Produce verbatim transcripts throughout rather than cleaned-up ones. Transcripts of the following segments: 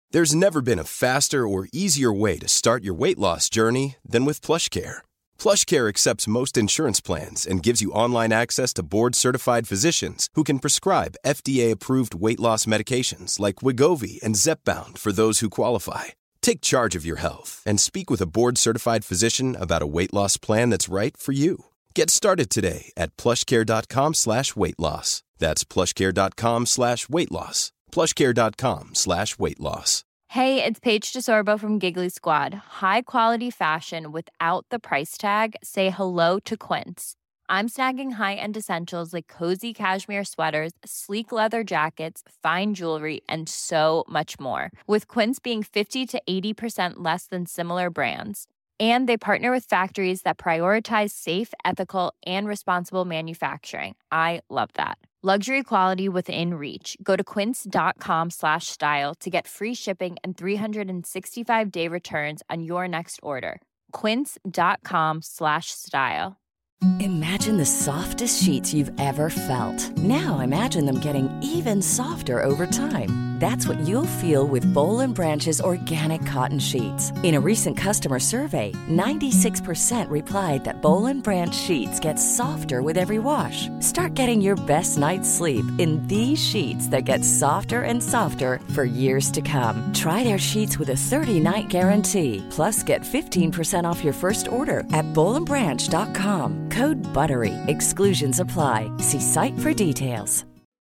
There's never been a faster or easier way to start your weight loss journey than with PlushCare. PlushCare accepts most insurance plans and gives you online access to board-certified physicians who can prescribe F D A-approved weight loss medications like Wegovy and Zepbound for those who qualify. Take charge of your health and speak with a board-certified physician about a weight loss plan that's right for you. Get started today at plushcare.com slash weight loss. That's plushcare.com slash weight loss. plushcare.com slash weight loss. Hey, it's Paige DeSorbo from Giggly Squad. High quality fashion without the price tag. Say hello to Quince. I'm snagging high-end essentials like cozy cashmere sweaters, sleek leather jackets, fine jewelry, and so much more. With Quince being fifty to eighty percent less than similar brands. And they partner with factories that prioritize safe, ethical, and responsible manufacturing. I love that. Luxury quality within reach. Go to quince.com slash style to get free shipping and three sixty-five day returns on your next order. Quince.com slash style. Imagine the softest sheets you've ever felt. Now imagine them getting even softer over time. That's what you'll feel with Boll and Branch's organic cotton sheets. In a recent customer survey, ninety-six percent replied that Boll and Branch sheets get softer with every wash. Start getting your best night's sleep in these sheets that get softer and softer for years to come. Try their sheets with a thirty-night guarantee. Plus, get fifteen percent off your first order at boll and branch dot com. Code BUTTERY. Exclusions apply. See site for details.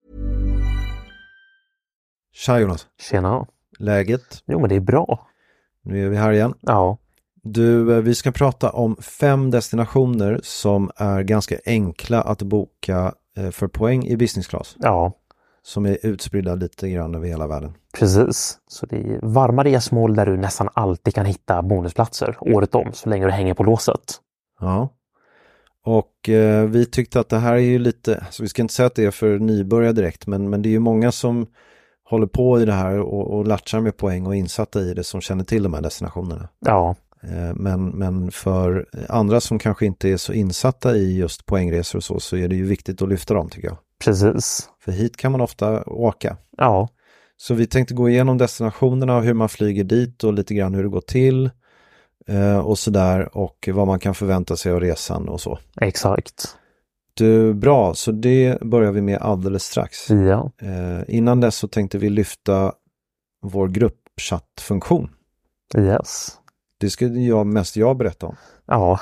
Tja Jonas. Tjena. Läget? Jo, men det är bra. Nu är vi här igen. Ja. Du, vi ska prata om fem destinationer som är ganska enkla att boka för poäng i business class. Ja. Som är utspridda lite grann över hela världen. Precis. Så det är varma resmål där du nästan alltid kan hitta bonusplatser året om så länge du hänger på låset. Ja. Och eh, vi tyckte att det här är ju lite, alltså vi ska inte säga att det är för nybörjare direkt, men, men det är ju många som håller på i det här och, och latchar med poäng och insatta i det som känner till de här destinationerna. Ja. Eh, men, men för andra som kanske inte är så insatta i just poängresor och så, så är det ju viktigt att lyfta dem tycker jag. Precis. För hit kan man ofta åka. Ja. Så vi tänkte gå igenom destinationerna och hur man flyger dit och lite grann hur det går till. Uh, och sådär och vad man kan förvänta sig av resan och så. Exakt. Du, bra, så det börjar vi med alldeles strax. Ja. Uh, innan dess så tänkte vi lyfta vår gruppchattfunktion. Yes. Det skulle jag mest jag berätta om. Ja.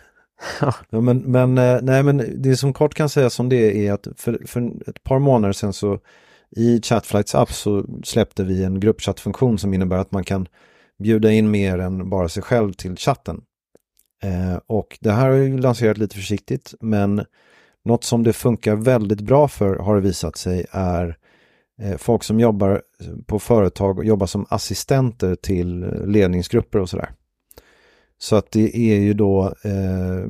ja men, men, uh, nej, men det som kort kan säga som det är att för, för ett par månader sedan så i Chatflights app så släppte vi en gruppchattfunktion som innebär att man kan bjuda in mer än bara sig själv till chatten. Eh, och det här har ju lanserat lite försiktigt, men något som det funkar väldigt bra för har det visat sig är eh, folk som jobbar på företag och jobbar som assistenter till ledningsgrupper och sådär. Så att det är ju då eh,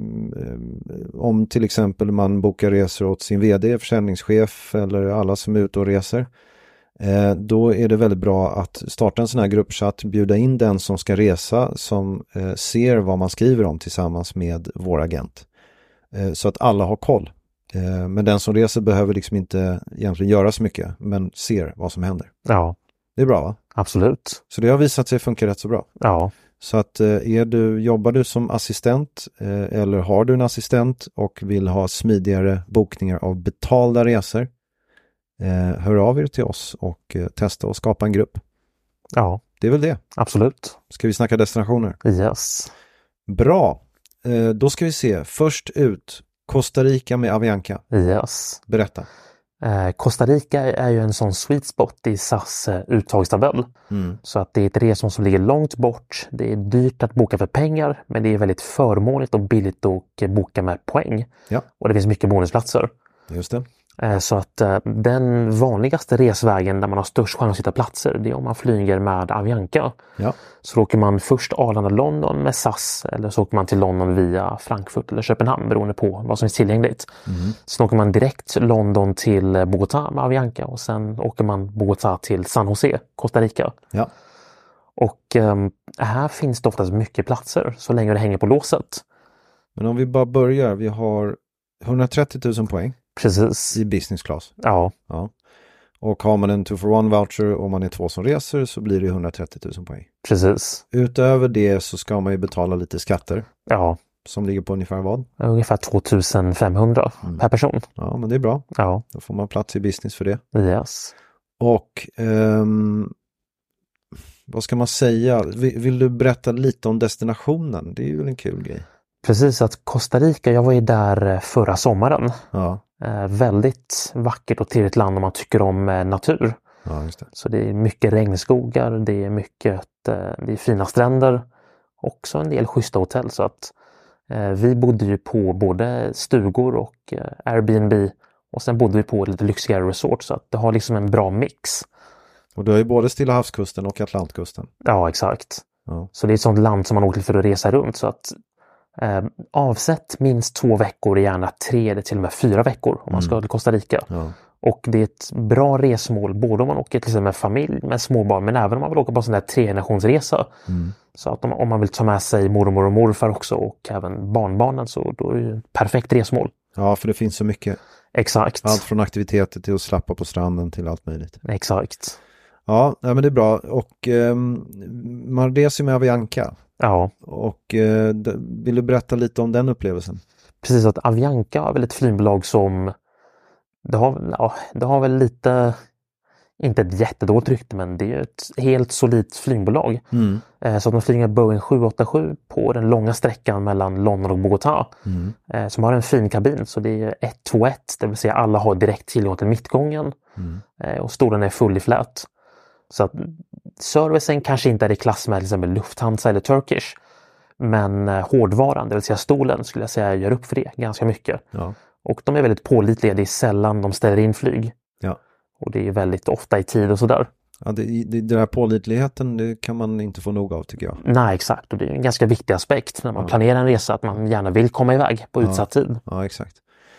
om till exempel man bokar resor åt sin vd, försäljningschef eller alla som är ute och reser. Eh, då är det väldigt bra att starta en sån här gruppchatt, bjuda in den som ska resa som eh, ser vad man skriver om tillsammans med vår agent. Eh, så att alla har koll. Eh, men den som reser behöver liksom inte egentligen göra så mycket, men ser vad som händer. Ja. Det är bra va? Absolut. Så det har visat sig funka rätt så bra. Ja. Så att eh, är du, jobbar du som assistent eh, eller har du en assistent och vill ha smidigare bokningar av betalda resor, Eh, hör av er till oss och eh, testa och skapa en grupp. Ja. Det är väl det. Absolut. Ska vi snacka destinationer? Yes. Bra. Eh, då ska vi se. Först ut Costa Rica med Avianca. Yes. Berätta. Eh, Costa Rica är ju en sån sweet spot i S A S eh, uttagstabell. Mm. Så att det är ett resmål som ligger långt bort. Det är dyrt att boka för pengar, men det är väldigt förmånligt och billigt att boka med poäng. Ja. Och det finns mycket bonusplatser. Just det. Så att den vanligaste resvägen där man har störst chans att hitta platser, det är om man flyger med Avianca. Ja. Så åker man först Arlanda-London med S A S eller så åker man till London via Frankfurt eller Köpenhamn beroende på vad som är tillgängligt. Mm. Sen åker man direkt London till Bogotá med Avianca och sen åker man Bogotá till San Jose, Costa Rica. Ja. Och um, här finns det oftast mycket platser så länge det hänger på låset. Men om vi bara börjar, vi har hundratrettio tusen poäng. Precis. I business class. Ja. Ja. Och har man en two for one voucher och man är två som reser så blir det hundratrettio tusen poäng. Precis. Utöver det så ska man ju betala lite skatter. Ja. Som ligger på ungefär vad? Ungefär tvåtusenfemhundra mm. per person. Ja, men det är bra. Ja. Då får man plats i business för det. Yes. Och um, vad ska man säga? Vill, vill du berätta lite om destinationen? Det är ju väl en kul grej. Precis, att Costa Rica, jag var ju där förra sommaren. Ja. Eh, väldigt vackert och trevligt land om man tycker om eh, natur. Ja, just det. Så det är mycket regnskogar, det är mycket eh, det är fina stränder. Också en del schyssta hotell. Så att eh, vi bodde ju på både stugor och eh, Airbnb. Och sen bodde vi på lite lyxigare resort. Så att det har liksom en bra mix. Och du har ju både Stilla havskusten och Atlantkusten. Ja, exakt. Ja. Så det är ett sånt land som man åker till för att resa runt. Så att eh, avsätt minst två veckor, gärna tre eller till och med fyra veckor om man ska mm. till Costa Rica. Ja. Och det är ett bra resmål både om man åker till exempel med familj, med småbarn, men även om man vill åka på en sån där tre-generationsresa. Mm. Så att om, om man vill ta med sig mormor och morfar också och även barnbarnen, så då är det ett perfekt resmål. Ja, för det finns så mycket. Exakt. Allt från aktiviteter till att slappa på stranden till allt möjligt. Exakt. Ja, men det är bra. Och eh, man reser med Avianca. Ja. Och eh, vill du berätta lite om den upplevelsen? Precis, att Avianca är väl ett flygbolag som det har, ja, det har väl lite, inte ett jättedåligt rykte, men det är ett helt solidt flygbolag. Mm. Eh, så att man flyger Boeing sju åtta sju på den långa sträckan mellan London och Bogotá. Mm. Eh, som har en fin kabin, så det är ett två ett, det vill säga alla har direkt tillgång till mittgången. Mm. Eh, och stolen är full i flät. Så att servicen kanske inte är i klass med till exempel Lufthansa eller Turkish. Men eh, hårdvaran, det vill säga stolen, skulle jag säga gör upp för det ganska mycket. Ja. Och de är väldigt pålitliga, det är sällan de ställer in flyg. Ja. Och det är väldigt ofta i tid och sådär. Ja, det, det, den här pålitligheten, det kan man inte få nog av, tycker jag. Nej, exakt. Och det är en ganska viktig aspekt när man ja. planerar en resa, att man gärna vill komma iväg på utsatt ja. tid. Ja, exakt.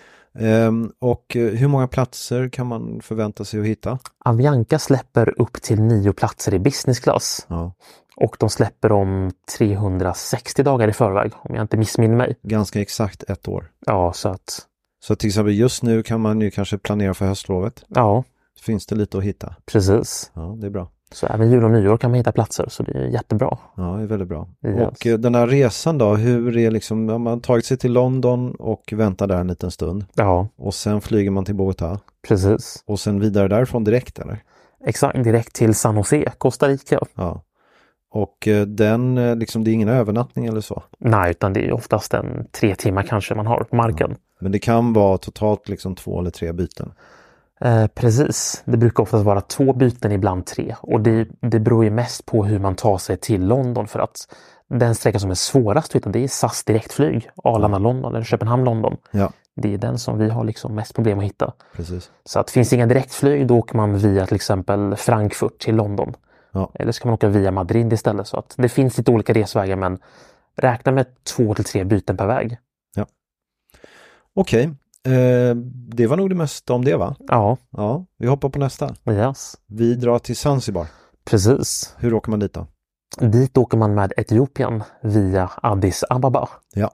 Ehm, och hur många platser kan man förvänta sig att hitta? Avianca släpper upp till nio platser i business class. Ja. Och de släpper om trehundrasextio dagar i förväg, om jag inte missminner mig. Ganska exakt ett år. Ja, så att... Så till exempel just nu kan man ju kanske planera för höstlovet. Ja. Finns det lite att hitta? Precis. Ja, det är bra. Så även jul och nyår kan man hitta platser, så det är jättebra. Ja, det är väldigt bra. Yes. Och den här resan då, hur är liksom, har man tagit sig till London och väntar där en liten stund? Ja. Och sen flyger man till Bogotá? Precis. Och sen vidare därifrån direkt, eller? Exakt, direkt till San Jose, Costa Rica. Ja. Och den, liksom, det är ingen övernattning eller så? Nej, utan det är oftast en tre timmar kanske man har på marken. Ja. Men det kan vara totalt liksom två eller tre byten? Eh, precis. Det brukar oftast vara två byten, ibland tre. Och det, det beror ju mest på hur man tar sig till London, för att den sträcka som är svårast utan det är S A S direktflyg. Arlanda-London eller Köpenhamn-London. Ja. Det är den som vi har liksom mest problem att hitta. Precis. Så att finns inga direktflyg, då åker man via till exempel Frankfurt till London. Ja. Eller ska man åka via Madrid istället. Så att det finns lite olika resvägar, men räkna med två till tre byten per väg. Ja. Okej. Eh, det var nog det mesta om det, va? Ja. Ja, vi hoppar på nästa. Yes. Vi drar till Zanzibar. Precis. Hur åker man dit då? Dit åker man med Etiopien via Addis Ababa. Ja.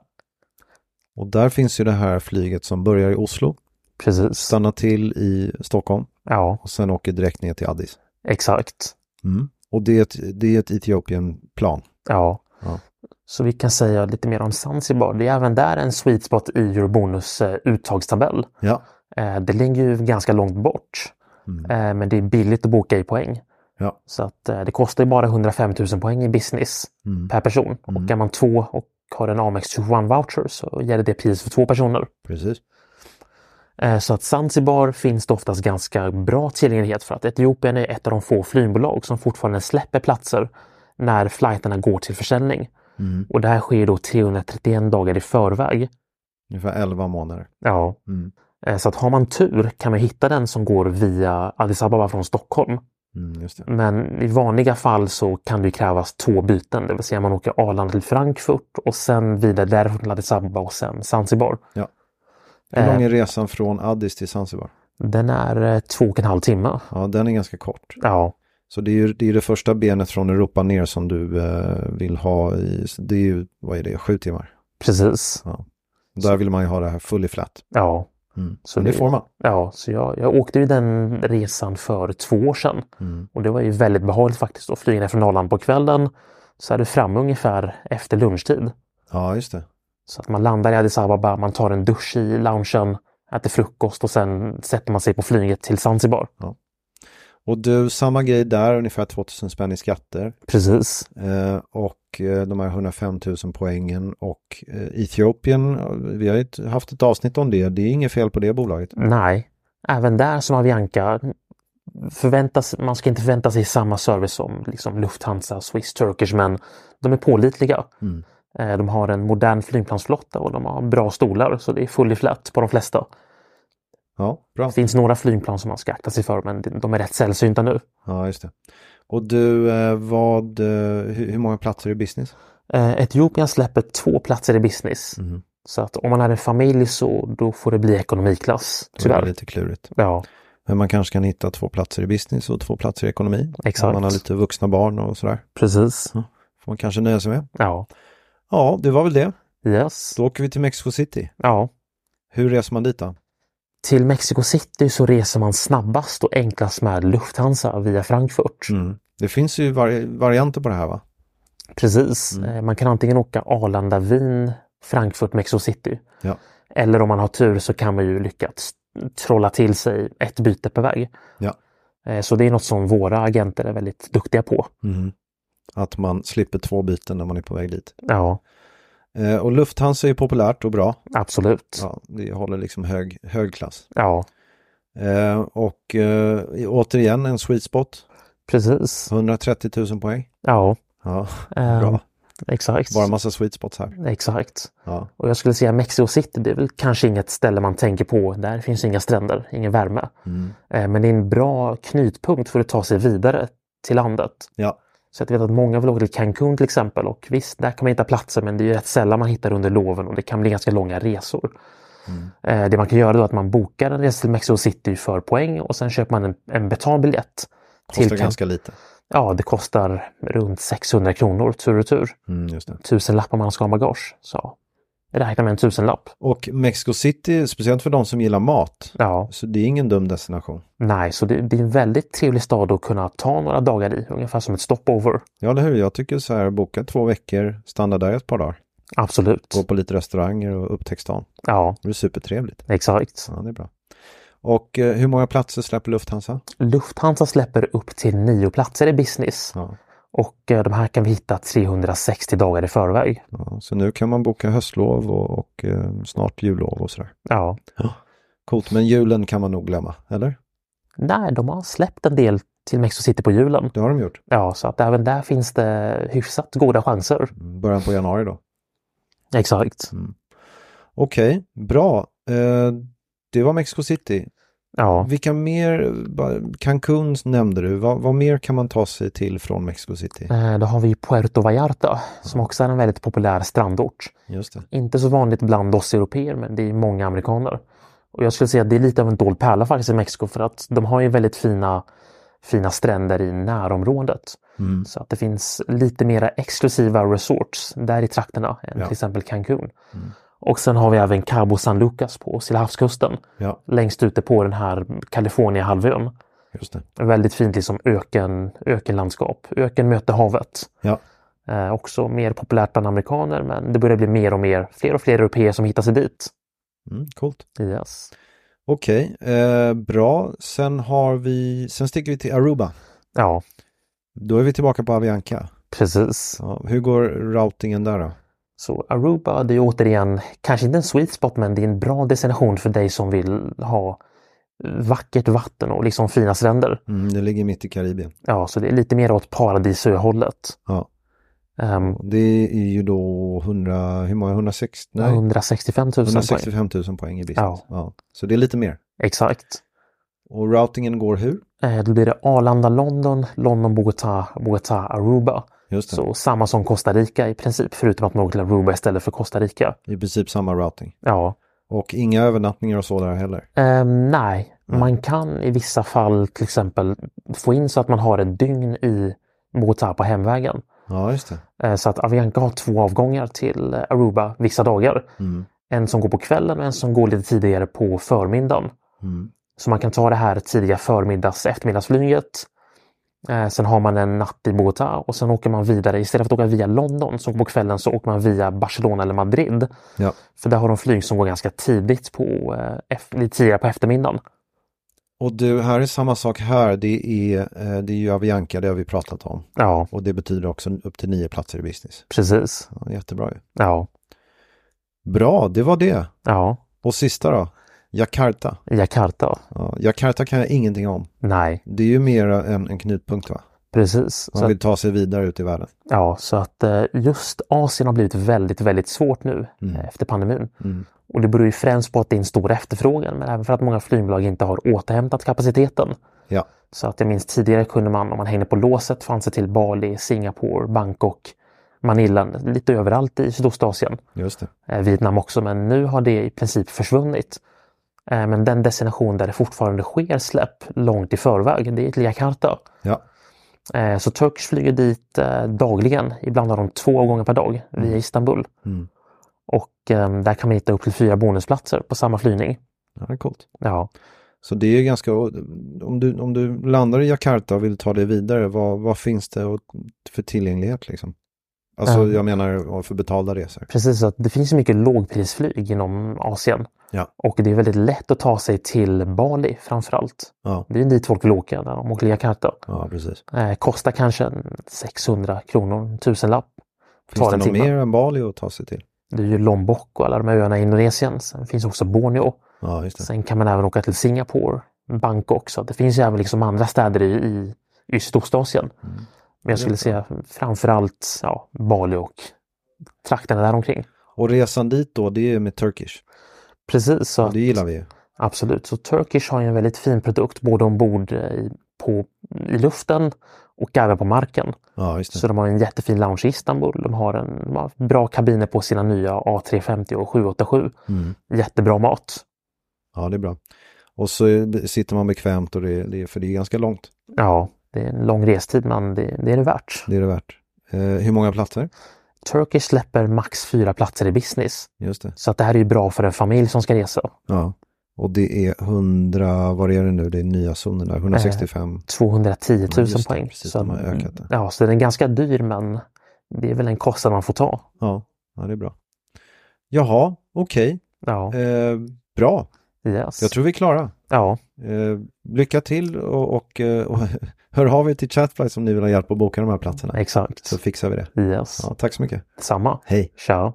Och där finns ju det här flyget som börjar i Oslo. Precis. Stannar till i Stockholm. Ja. Och sen åker direkt ner till Addis. Exakt. Mm. Och det är ett, det är ett Etiopien-plan. Ja. Ja. Så vi kan säga lite mer om Zanzibar. Det är även där en sweet spot i Eurobonus eh, uttagstabell. Ja. Eh, det ligger ju ganska långt bort. Mm. Eh, men det är billigt att boka i poäng. Ja. Så att eh, det kostar bara hundrafem tusen poäng i business mm. per person. Mm. Och är man två och har en Amex two for one voucher så gäller det pris för två personer. Precis. Eh, så att Zanzibar finns det oftast ganska bra tillgänglighet, för att Etiopien är ett av de få flygbolag som fortfarande släpper platser när flighterna går till försäljning. Mm. Och det här sker då trehundratrettioen dagar i förväg. Ungefär elva månader. Ja. Mm. Så att har man tur kan man hitta den som går via Addis Ababa från Stockholm. Mm, just det. Men i vanliga fall så kan det krävas två byten. Det vill säga man åker Arlanda till Frankfurt och sen vidare därifrån till Addis Ababa och sen Zanzibar. Ja. Hur lång är resan från Addis till Zanzibar? Den är två och en halv timme. Ja, den är ganska kort. Ja. Så det är ju det, är det första benet från Europa ner som du eh, vill ha i, det är ju, vad är det, sju timmar? Precis. Ja. Där vill man ju ha det här full i flat. Ja. Mm. Så det, det får man. Ja, så jag, jag åkte ju den resan för två år sedan. Mm. Och det var ju väldigt behagligt faktiskt att flyga ner från Arlanda på kvällen. Så är det framme ungefär efter lunchtid. Ja, just det. Så att man landar i Addis Ababa, man tar en dusch i loungen, äter frukost och sen sätter man sig på flyget till Zanzibar. Ja. Och du, samma grej där, ungefär tvåtusen spänn i skatter. Precis. Eh, och eh, de här hundrafem tusen poängen och eh, Etiopien, vi har ju haft ett avsnitt om det. Det är inget fel på det bolaget. Nej, även där som Avianca förväntas, man ska inte förvänta sig samma service som liksom Lufthansa, Swiss, Turkish, men de är pålitliga. Mm. Eh, de har en modern flygplansflotta och de har bra stolar så det är fully flat på de flesta. Ja, bra. Det finns några flygplan som man ska akta sig för men de är rätt sällsynta nu. Ja, just det. Och du, eh, vad, eh, hur, hur många platser i business? Eh, Etiopien släpper två platser i business. Mm. Så att om man har en familj så då får det bli ekonomiklass. Tyvärr. Det är lite klurigt. Ja. Men man kanske kan hitta två platser i business och två platser i ekonomi. Exakt. Om man har lite vuxna barn och sådär. Precis. Ja, får man kanske nöja sig med. Ja. Ja, det var väl det. Yes. Då åker vi till Mexico City. Ja. Hur reser man dit då? Till Mexico City så reser man snabbast och enklast med Lufthansa via Frankfurt. Mm. Det finns ju vari- varianter på det här va? Precis. Mm. Man kan antingen åka Arlanda, Wien, Frankfurt, Mexico City. Ja. Eller om man har tur så kan man ju lyckas trolla till sig ett byte per väg. Ja. Så det är något som våra agenter är väldigt duktiga på. Mm. Att man slipper två byten när man är på väg dit. Ja. Eh, och Lufthansa är populärt och bra. Absolut. Ja, det håller liksom hög, hög klass. Ja. Eh, och eh, återigen en sweet spot. Precis. hundratrettio tusen poäng. Ja. Ja, Um, bra. Exakt. Bara en massa sweet spots här. Exakt. Ja. Och jag skulle säga Mexico City, det är väl kanske inget ställe man tänker på. Där finns inga stränder, ingen värme. Mm. Eh, men det är en bra knutpunkt för att ta sig vidare till landet. Ja. Så jag vet att många vill åka till Cancun till exempel och visst, där kan man hitta platser men det är ju rätt sällan man hittar under loven och det kan bli ganska långa resor. Mm. Eh, det man kan göra då är att man bokar en resa till Mexico City för poäng och sen köper man en, en betalbiljett. Kostar till ganska lite. Ja, det kostar runt sexhundra kronor tur och tur. Mm, just det. Tusen lappar man ska ha bagage. Så räkna med en tusenlapp. Och Mexico City, speciellt för de som gillar mat. Ja. Så det är ingen dum destination. Nej, så det, det är en väldigt trevlig stad att kunna ta några dagar i. Ungefär som ett stopover. Ja, eller hur? Jag tycker så här, boka två veckor, stanna där ett par dagar. Absolut. Gå på lite restauranger och upptäck stan. Ja. Det är supertrevligt. Exakt. Ja, det är bra. Och eh, hur många platser släpper Lufthansa? Lufthansa släpper upp till nio platser i business. Ja. Och eh, de här kan vi hitta trehundrasextio dagar i förväg. Ja, så nu kan man boka höstlov och, och eh, snart jullov och sådär. Ja. Ja. Coolt, men julen kan man nog glömma, eller? Nej, de har släppt en del till Mexico City på julen. Det har de gjort. Ja, så att även där finns det hyfsat goda chanser. Början på januari då. Exakt. Mm. Okej, okay, bra. Eh, det var Mexico City. Ja. Vilka mer, Cancun nämnde du, vad, vad mer kan man ta sig till från Mexico City? Eh, då har vi Puerto Vallarta som också är en väldigt populär strandort. Just det. Inte så vanligt bland oss europeer men det är många amerikaner. Och jag skulle säga att det är lite av en dold pärla faktiskt i Mexiko för att de har ju väldigt fina, fina stränder i närområdet. Mm. Så att det finns lite mera exklusiva resorts där i trakterna än Ja. till exempel Cancun. Mm. Och sen har vi även Cabo San Lucas på Stillahavskusten. Ja. Längst ute på den här Kalifornien-halvön. Just det. Väldigt fint liksom öken, ökenlandskap. Öken möter havet. Ja. Eh, också mer populärt bland amerikaner men det börjar bli mer och mer, fler och fler europeer som hittar sig dit. Mm, coolt. Yes. Okej, okay, eh, bra. Sen har vi, sen sticker vi till Aruba. Ja. Då är vi tillbaka på Avianca. Precis. Ja, hur går routingen där då? Så Aruba, det är återigen kanske inte en sweet spot men det är en bra destination för dig som vill ha vackert vatten och liksom fina stränder. Mm, det ligger mitt i Karibien. Ja, så det är lite mer åt paradisöhållet. Ja. Um, det är ju då hundra, hur många? hundrasextio? Nej. hundrasextiofem tusen hundrasextiofem tusen poäng i business. Ja. Ja. Så det är lite mer. Exakt. Och routingen går hur? Eh, då blir det Arlanda, London, London, Bogotá, Bogotá, Aruba. Just det. Så samma som Costa Rica i princip, förutom att man åker till Aruba istället för Costa Rica. I princip samma routing. Ja. Och inga övernattningar och så där heller? Um, nej, Mm. man kan i vissa fall till exempel få in så att man har ett dygn i Bogotá på hemvägen. Ja, just det. Uh, så att Avianca har två avgångar till Aruba vissa dagar. Mm. En som går på kvällen och en som går lite tidigare på förmiddagen. Mm. Så man kan ta det här tidiga förmiddags eftermiddagsflyget. Eh, sen har man en natt i Bogotá och sen åker man vidare. Istället för att åka via London så på kvällen så åker man via Barcelona eller Madrid. Ja. För där har de flyg som går ganska tidigt på, eh, lite tidigare på eftermiddagen. Och du, här är samma sak här. Det är, eh, det är ju Avianca, det har vi pratat om. Ja. Och det betyder också upp till nio platser i business. Precis. Ja, jättebra ju. Ja. Bra, det var det. Ja. Och sista då? Jakarta. Jakarta. Ja, Jakarta kan jag ingenting om. Nej. Det är ju mer en, en knutpunkt va? Precis. Man så vill att, ta sig vidare ut i världen. ja, så att just Asien har blivit väldigt, väldigt svårt nu Mm. efter pandemin. Mm. Och det beror ju främst på att det är en stor efterfrågan, men även för att många flygbolag inte har återhämtat kapaciteten. Ja. Så att jag minns tidigare kunde man, om man hängde på låset, fanns det till Bali, Singapore, Bangkok, Manila, lite överallt i Sydostasien. Just det. Eh, Vietnam också, men nu har det i princip försvunnit. Eh, men den destination där det fortfarande sker släpp långt i förväg, det är till Jakarta. Ja. Eh, så Turkish flyger dit eh, dagligen, ibland har de två gånger per dag via Istanbul. Mm. Och eh, där kan man hitta upp till fyra bonusplatser på samma flygning. Ja, det är coolt. Ja. Så det är ganska, om du, om du landar i Jakarta och vill ta det vidare, vad, vad finns det för tillgänglighet liksom? Alltså Mm. jag menar för betalda resor. Precis, att det finns ju mycket lågprisflyg inom Asien. Ja. Och det är väldigt lätt att ta sig till Bali framförallt. Ja. Det är dit folk vill åka när de åker till Jakarta. Ja, precis. Eh, kostar kanske sexhundra kronor, tusenlapp. Finns det något mer än Bali att ta sig till? Det är ju Lombok och alla de här öarna i Indonesien. Sen finns också Borneo. Ja, just det. Sen kan man även åka till Singapore, Bangkok. Så det finns ju även liksom andra städer i, i, i Sydostasien. Mm. Men jag skulle säga framförallt ja, Bali och trakterna där omkring. Och resan dit då, det är med Turkish. Precis. Så och det gillar vi ju. Absolut. Så Turkish har ju en väldigt fin produkt både ombord i, på, i luften och även på marken. Ja, just det. Så de har en jättefin lounge i Istanbul. De har en de har bra kabiner på sina nya A tre femtio och sju åttiosju. Mm. Jättebra mat. Ja, det är bra. Och så sitter man bekvämt och det, det, för det är ganska långt. Ja, det är en lång restid men det, det är det värt. Det är det värt. Eh, hur många platser? Turkish släpper max fyra platser i business. Just det. Så att det här är ju bra för en familj som ska resa. Ja. Och det är hundra, vad är det nu? Det är nya zonerna, etthundrasextiofem. Eh, tvåhundratio tusen ja, poäng. Precis, så, de har ökat det. Ja, så den är ganska dyr men det är väl en kostnad man får ta. Ja, ja det är bra. Jaha, okej. Okay. Ja. Eh, bra. Yes. Jag tror vi är klara. Ja. Eh, lycka till och, och, och hör av er till Chatflight om ni vill ha hjälp att boka de här platserna. Exakt. Så fixar vi det. Yes. Ja, tack så mycket. Samma. Hej. Ciao.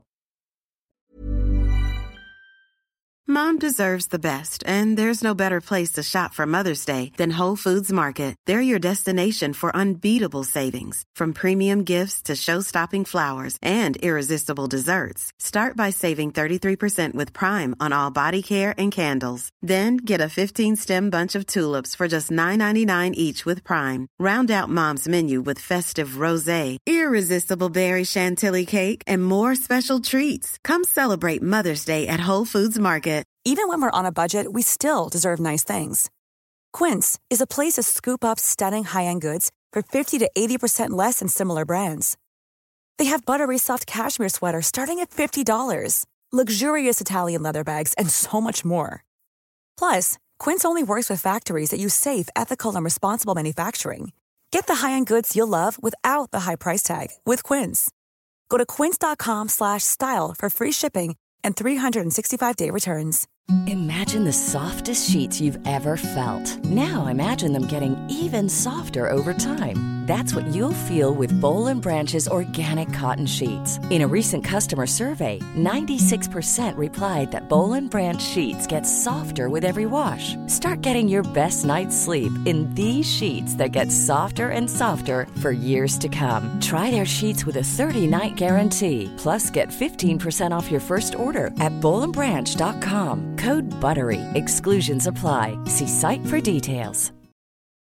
Mom deserves the best, and there's no better place to shop for Mother's Day than Whole Foods Market. They're your destination for unbeatable savings, from premium gifts to show-stopping flowers and irresistible desserts. Start by saving thirty-three percent with Prime on all body care and candles. Then get a fifteen-stem bunch of tulips for just nine ninety-nine each with Prime. Round out Mom's menu with festive rosé, irresistible berry chantilly cake, and more special treats. Come celebrate Mother's Day at Whole Foods Market. Even when we're on a budget, we still deserve nice things. Quince is a place to scoop up stunning high-end goods for fifty to eighty percent less than similar brands. They have buttery soft cashmere sweaters starting at fifty dollars, luxurious Italian leather bags, and so much more. Plus, Quince only works with factories that use safe, ethical, and responsible manufacturing. Get the high-end goods you'll love without the high price tag with Quince. Go to quince.com slash style for free shipping and three sixty-five day returns. Imagine the softest sheets you've ever felt. Now imagine them getting even softer over time. That's what you'll feel with Boll and Branch's organic cotton sheets. In a recent customer survey, ninety-six percent replied that Boll and Branch sheets get softer with every wash. Start getting your best night's sleep in these sheets that get softer and softer for years to come. Try their sheets with a thirty-night guarantee. Plus, get fifteen percent off your first order at boll and branch dot com. Code BUTTERY. Exclusions apply. See site for details.